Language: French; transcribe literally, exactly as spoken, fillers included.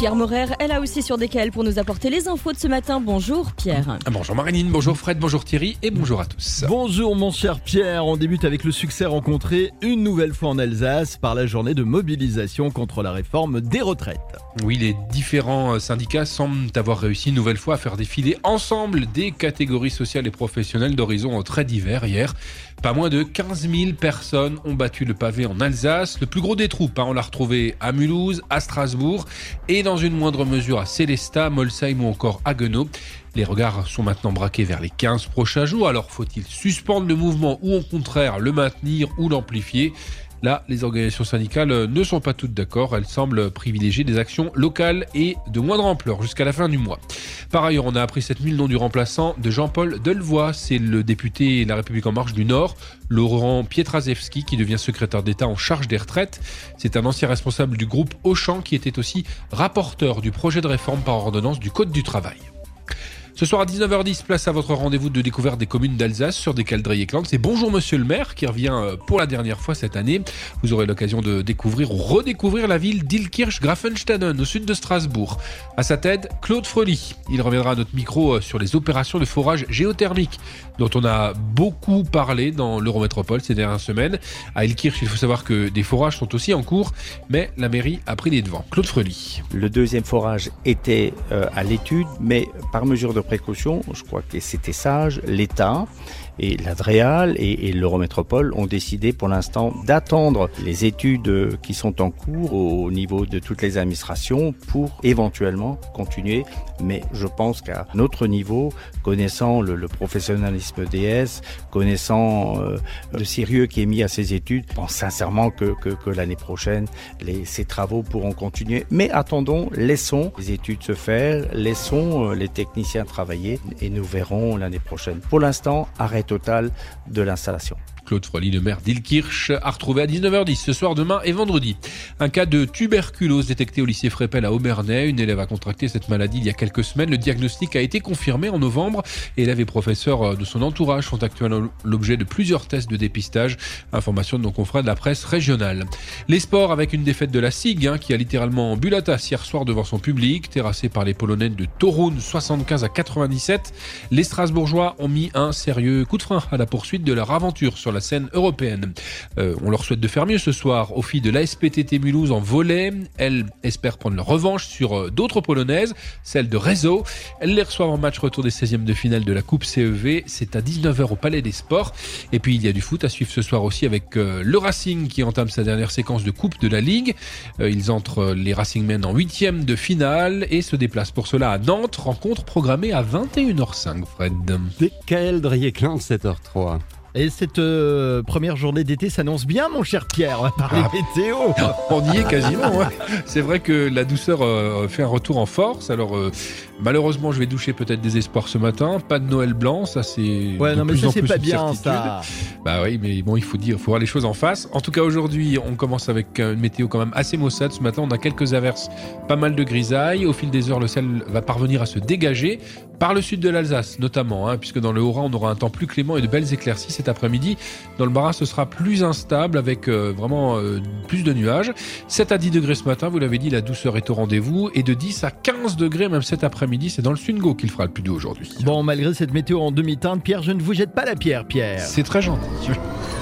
Pierre Morer est là aussi sur D K L pour nous apporter les infos de ce matin. Bonjour Pierre. Bonjour Marinine, bonjour Fred, bonjour Thierry et bonjour à tous. Bonjour mon cher Pierre, on débute avec le succès rencontré une nouvelle fois en Alsace par la journée de mobilisation contre la réforme des retraites. Oui, les différents syndicats semblent avoir réussi une nouvelle fois à faire défiler ensemble des catégories sociales et professionnelles d'horizons très divers hier. Pas moins de quinze mille personnes ont battu le pavé en Alsace. Le plus gros des troupes, hein, on l'a retrouvé à Mulhouse, à Strasbourg et dans une moindre mesure à Sélestat, Molsheim ou encore Haguenau. Les regards sont maintenant braqués vers les quinze prochains jours. Alors faut-il suspendre le mouvement ou au contraire le maintenir ou l'amplifier ? Là, les organisations syndicales ne sont pas toutes d'accord. Elles semblent privilégier des actions locales et de moindre ampleur jusqu'à la fin du mois. Par ailleurs, on a appris cette nuit le nom du remplaçant de Jean-Paul Delevoye. C'est le député La République En Marche du Nord, Laurent Pietraszewski, qui devient secrétaire d'État en charge des retraites. C'est un ancien responsable du groupe Auchan qui était aussi rapporteur du projet de réforme par ordonnance du Code du travail. Ce soir à dix-neuf heures dix, place à votre rendez-vous de découverte des communes d'Alsace sur D K L Dreieckland. C'est Bonjour Monsieur le maire qui revient pour la dernière fois cette année. Vous aurez l'occasion de découvrir ou redécouvrir la ville d'Illkirch-Grafenstaden au sud de Strasbourg. À sa tête, Claude Fröhlich. Il reviendra à notre micro sur les opérations de forage géothermique dont on a beaucoup parlé dans l'Eurométropole ces dernières semaines. À Illkirch, il faut savoir que des forages sont aussi en cours, mais la mairie a pris les devants. Claude Fröhlich. Le deuxième forage était euh, à l'étude, mais par mesure de précaution, je crois que c'était sage, l'État et l'Adréal et, et l'Eurométropole ont décidé pour l'instant d'attendre les études qui sont en cours au niveau de toutes les administrations pour éventuellement continuer. Mais je pense qu'à notre niveau, connaissant le, le professionnalisme E D S, connaissant euh, le sérieux qui est mis à ces études, je pense sincèrement que, que, que l'année prochaine, les, ces travaux pourront continuer. Mais attendons, laissons les études se faire, laissons euh, les techniciens travailler et nous verrons l'année prochaine. Pour l'instant, arrêt total de l'installation. Claude Fröhlich, le maire d'Illkirch, a retrouvé à dix-neuf heures dix ce soir, demain et vendredi. Un cas de tuberculose détecté au lycée Frépel à Obernai. Une élève a contracté cette maladie il y a quelques semaines. Le diagnostic a été confirmé en novembre. Élèves et professeurs de son entourage sont actuellement l'objet de plusieurs tests de dépistage. Information de nos confrères de la presse régionale. Les sports avec une défaite de la S I G hein, qui a littéralement bu la tasse hier soir devant son public. Terrassé par les Polonais de Toruń soixante-quinze à quatre-vingt-dix-sept. Les Strasbourgeois ont mis un sérieux coup de frein à la poursuite de leur aventure sur la scène européenne. Euh, on leur souhaite de faire mieux ce soir aux filles de l'A S P T T Mulhouse en volley. Elles espèrent prendre leur revanche sur euh, d'autres polonaises, celles de Réseau. Elles les reçoivent en match retour des seizièmes de finale de la Coupe C E V. C'est à dix-neuf heures au Palais des Sports. Et puis il y a du foot à suivre ce soir aussi avec euh, le Racing qui entame sa dernière séquence de Coupe de la Ligue. Euh, ils entrent les Racingmen en huitième de finale et se déplacent pour cela à Nantes. Rencontre programmée à vingt et une heures cinq, Fred. D K L Dreieckland, sept heures trois. Et cette euh, première journée d'été s'annonce bien, mon cher Pierre, on va parler Ah. météo. On y est quasiment. Ouais. C'est vrai que la douceur euh, fait un retour en force. Alors euh, malheureusement, je vais doucher peut-être des espoirs ce matin. Pas de Noël blanc, ça c'est. Ouais, de non mais plus ça en c'est plus pas une bien certitude. ça. Bah oui, mais bon, il faut dire, il faut voir les choses en face. En tout cas, aujourd'hui, on commence avec une météo quand même assez maussade. Ce matin, on a quelques averses, pas mal de grisailles. Au fil des heures, le ciel va parvenir à se dégager par le sud de l'Alsace, notamment, hein, puisque dans le Haut-Rhin, on aura un temps plus clément et de belles éclaircies cet après-midi. Dans le Bas-Rhin, ce sera plus instable avec euh, vraiment euh, plus de nuages. sept à dix degrés ce matin, vous l'avez dit, la douceur est au rendez-vous. Et de dix à quinze degrés, même cet après-midi, c'est dans le Sungo qu'il fera le plus doux aujourd'hui. Bon, malgré cette météo en demi-teinte, Pierre, je ne vous jette pas la pierre, Pierre. C'est très gentil.